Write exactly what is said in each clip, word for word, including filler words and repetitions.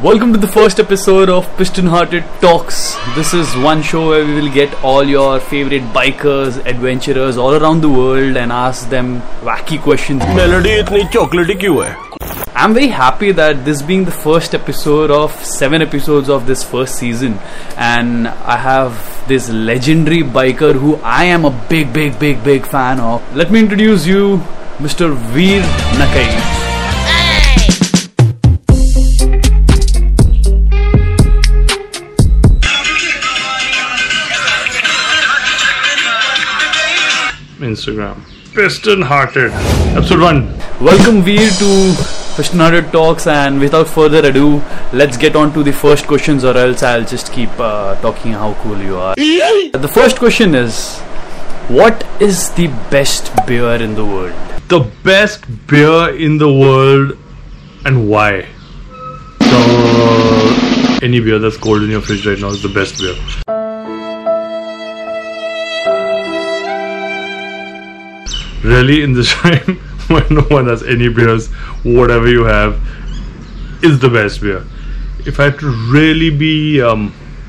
Welcome to the first episode of Piston Hearted Talks. This is one show where we will get all your favorite bikers, adventurers all around the world and ask them wacky questions. Melody itni chocolatey kyun hai? I'm very happy that this being the first episode of seven episodes of this first season, and I have this legendary biker who I am a big, big, big, big fan of. Let me introduce you, Mister Veer Nakai. Instagram. Piston Hearted. Episode one. Welcome Veer to Piston Hearted Talks, and without further ado, let's get on to the first questions, or else I'll just keep uh, talking how cool you are. The first question is, what is the best beer in the world? The best beer in the world and why? So, any beer that's cold in your fridge right now is the best beer. Really, in this time when no one has any beers, whatever you have is the best beer. If I had to really be um,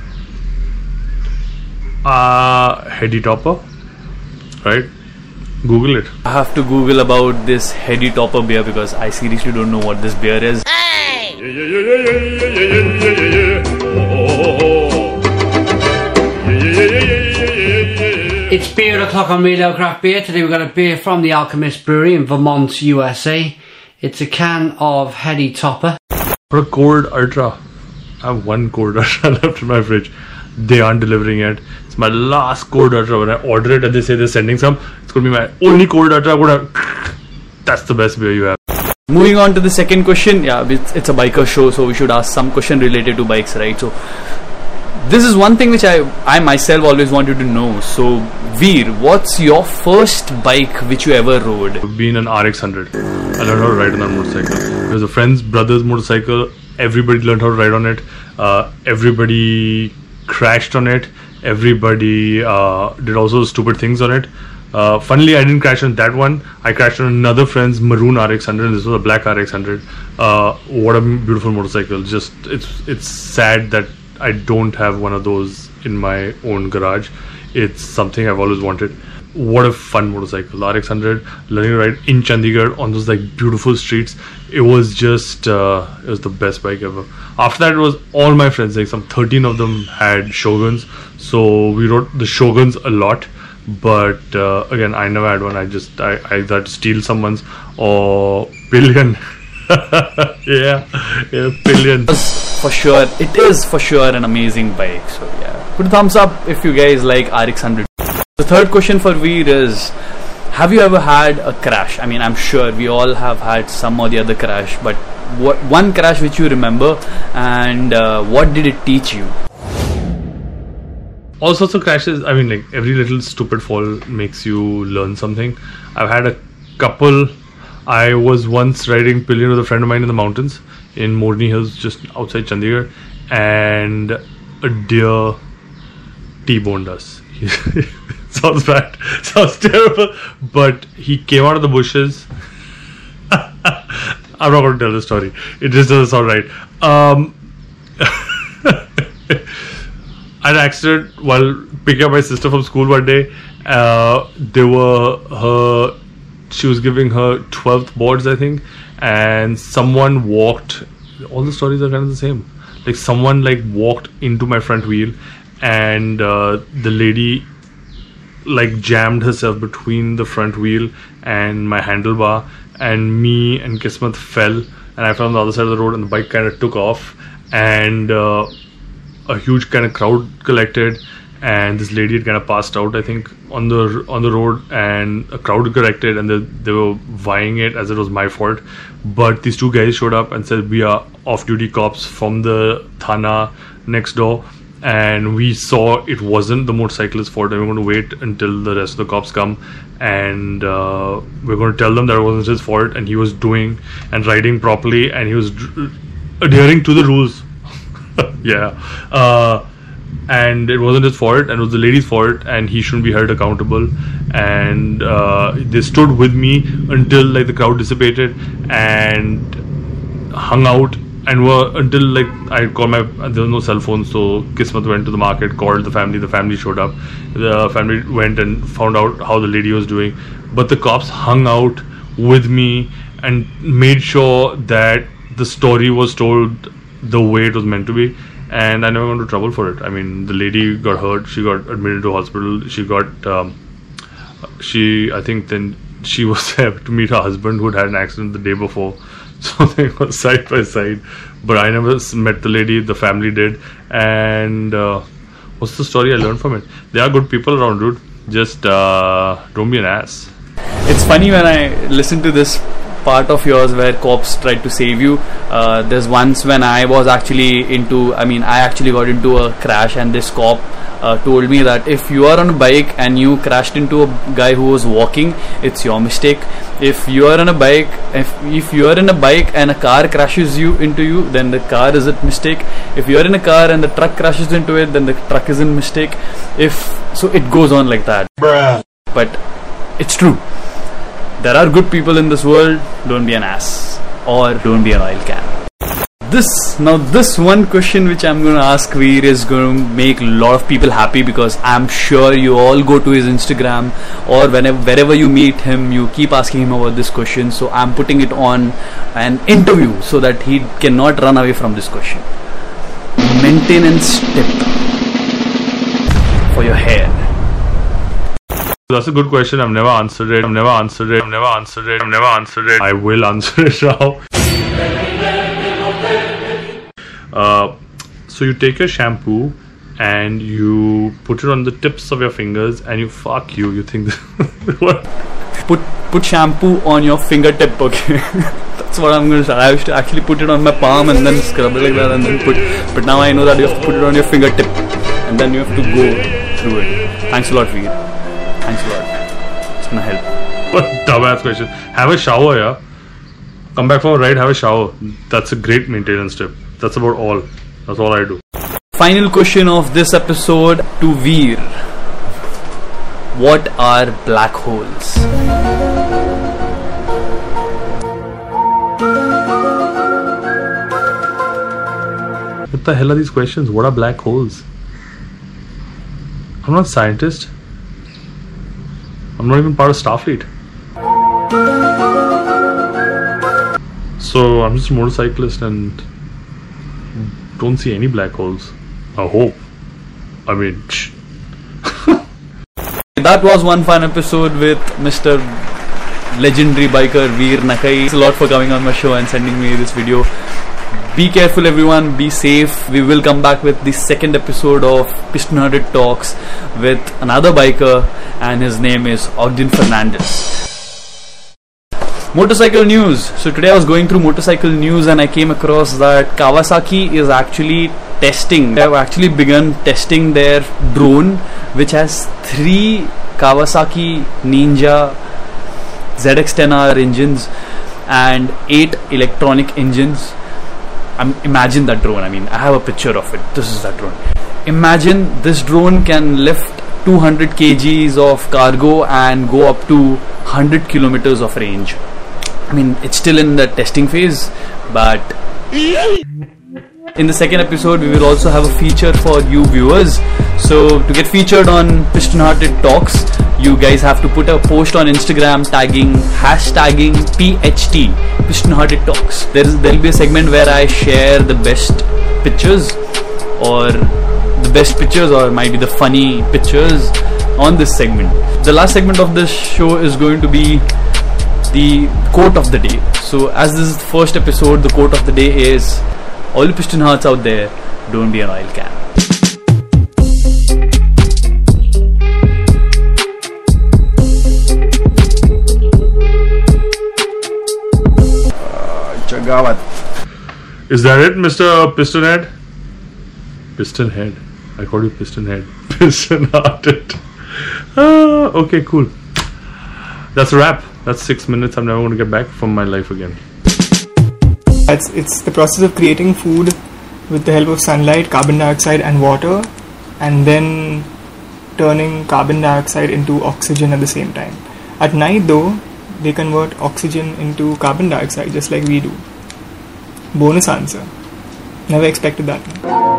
uh, heady topper, right? Google it. I have to Google about this heady topper beer because I seriously don't know what this beer is. Hey! Yeah, yeah, yeah, yeah, yeah, yeah, yeah, yeah, yeah. Oh, oh, oh. Yeah, yeah, yeah, yeah, yeah, yeah, yeah. It's beer o'clock on Real Ale Craft Beer. Today we've got a beer from the Alchemist Brewery in Vermont, U S A. It's a can of Heady Topper. For a cold ultra, I have one cold ultra left in my fridge. They aren't delivering it. It's my last cold ultra. When I order it and they say they're sending some, it's going to be my only cold ultra. I'm gonna... That's the best beer you have. Moving on to the second question. Yeah, it's, it's a biker show, so we should ask some question related to bikes, right? So this is one thing which I, I myself always wanted to know. So, Veer, what's your first bike which you ever rode? I've been an R X one hundred. I learned how to ride on that motorcycle. It was a friend's brother's motorcycle. Everybody learned how to ride on it. Uh, everybody crashed on it. Everybody uh, did also stupid things on it. Uh, funnily, I didn't crash on that one. I crashed on another friend's maroon R X one hundred. This was a black R X one hundred. Uh, what a beautiful motorcycle. Just, it's it's sad that I don't have one of those in my own garage. It's something I've always wanted. What a fun motorcycle. R X one hundred, learning to ride in Chandigarh on those like beautiful streets. It was just, uh, it was the best bike ever. After that, it was all my friends, like some thirteen of them had Shoguns. So we rode the Shoguns a lot. But uh, again, I never had one. I just, I, I had to steal someone's or Pillion. yeah, yeah, Pillion. For sure, it is for sure an amazing bike. So yeah, put a thumbs up if you guys like R X one hundred. The third question for Veer is, have you ever had a crash? I mean, I'm sure we all have had some or the other crash, but what one crash which you remember, and uh, what did it teach you? All sorts of crashes. I mean, like every little stupid fall makes you learn something. I've had a couple. I was once riding Pillion with a friend of mine in the mountains in Morni Hills, just outside Chandigarh, and a deer T-boned us. Sounds bad, sounds terrible, but he came out of the bushes. I'm not going to tell the story. It just doesn't sound right. Um, I had an accident while picking up my sister from school one day. Uh, they were her. She was giving her twelfth boards, I think, and someone walked. All the stories are kind of the same. Like someone like walked into my front wheel, and uh, the lady like jammed herself between the front wheel and my handlebar, and me and Kismet fell, and I fell on the other side of the road, and the bike kind of took off, and uh, a huge kind of crowd collected. And this lady had kind of passed out, I think, on the on the road, and a crowd collected, and they, they were vying it as it was my fault. But these two guys showed up and said, we are off-duty cops from the Thana next door, and we saw it wasn't the motorcyclist's fault, and we're going to wait until the rest of the cops come, and uh, we're going to tell them that it wasn't his fault, and he was doing and riding properly, and he was adhering to the rules. yeah. Uh, and it wasn't his fault, and it was the lady's fault, and he shouldn't be held accountable. And uh, they stood with me until like the crowd dissipated and hung out and were until like I called my there was no cell phone, so Kismet went to the market, called the family. The family showed up. The family went and found out how the lady was doing. But the cops hung out with me and made sure that the story was told the way it was meant to be. And I never got into trouble for it. I mean, the lady got hurt. She got admitted to hospital. She got um, she I think then she was there to meet her husband who had had an accident the day before. So they were side by side, but I never met the lady. The family did, and uh, what's the story I learned from it? There are good people around, dude. Just uh, don't be an ass. It's funny when I listen to this part of yours where cops tried to save you. Uh, there's once when I was actually into, I mean, I actually got into a crash, and this cop uh, told me that if you are on a bike and you crashed into a guy who was walking, it's your mistake. If you are on a bike, if if you are in a bike and a car crashes you into you, then the car is a mistake. If you are in a car and the truck crashes into it, then the truck is a mistake. If so, it goes on like that. Bruh. But it's true. There are good people in this world. Don't be an ass, or don't be an oil can. This now this one question which I'm going to ask Veer is going to make a lot of people happy, because I'm sure you all go to his Instagram or whenever wherever you meet him, you keep asking him about this question. So I'm putting it on an interview so that he cannot run away from this question. Maintenance tip for your hair. That's a good question. I've never answered it. I've never answered it. I've never answered it. I've never answered it. I will answer it now. Uh, so you take your shampoo and you put it on the tips of your fingers and you fuck you. You think what? Put put shampoo on your fingertip. Okay, that's what I'm going to say. I used to actually put it on my palm and then scrub it like that and then put. But now I know that you have to put it on your fingertip and then you have to go through it. Thanks a lot, Veer. Thanks a lot. It's gonna help. What dumbass question. Have a shower, yeah. Come back from a ride, have a shower. That's a great maintenance tip. That's about all. That's all I do. Final question of this episode to Veer. What are black holes? What the hell are these questions? What are black holes? I'm not a scientist. I'm not even part of Starfleet. So I'm just a motorcyclist and don't see any black holes. I hope. I mean, that was one fun episode with Mister Legendary Biker Veer Nakai. Thanks a lot for coming on my show and sending me this video. Be careful, everyone. Be safe. We will come back with the second episode of Piston Hearted Talks with another biker, and his name is Ogden Fernandez. Motorcycle news. So today I was going through motorcycle news and I came across that Kawasaki is actually testing. They have actually begun testing their drone, which has three Kawasaki Ninja Z X ten R engines and eight electronic engines. Um, imagine that drone. I mean, I have a picture of it. This is that drone. Imagine this drone can lift two hundred kilograms of cargo and go up to one hundred kilometers of range. I mean, it's still in the testing phase, but in the second episode we will also have a feature for you viewers. So to get featured on Piston Hearted Talks, you guys have to put a post on Instagram tagging hashtagging P H T Piston Hearted Talks. There is there'll be a segment where I share the best pictures or the best pictures or might be the funny pictures on this segment. The last segment of this show is going to be the quote of the day. So as this is the first episode, the quote of the day is, all the piston hearts out there, don't be an oil can. Uh, Chagawat. Is that it, Mister Piston Head? Piston Head. I called you Piston Head. Piston Hearted. Ah, okay, cool. That's a wrap. That's six minutes. I'm never going to get back from my life again. It's, it's the process of creating food with the help of sunlight, carbon dioxide and water, and then turning carbon dioxide into oxygen at the same time. At night though, they convert oxygen into carbon dioxide just like we do. Bonus answer. Never expected that.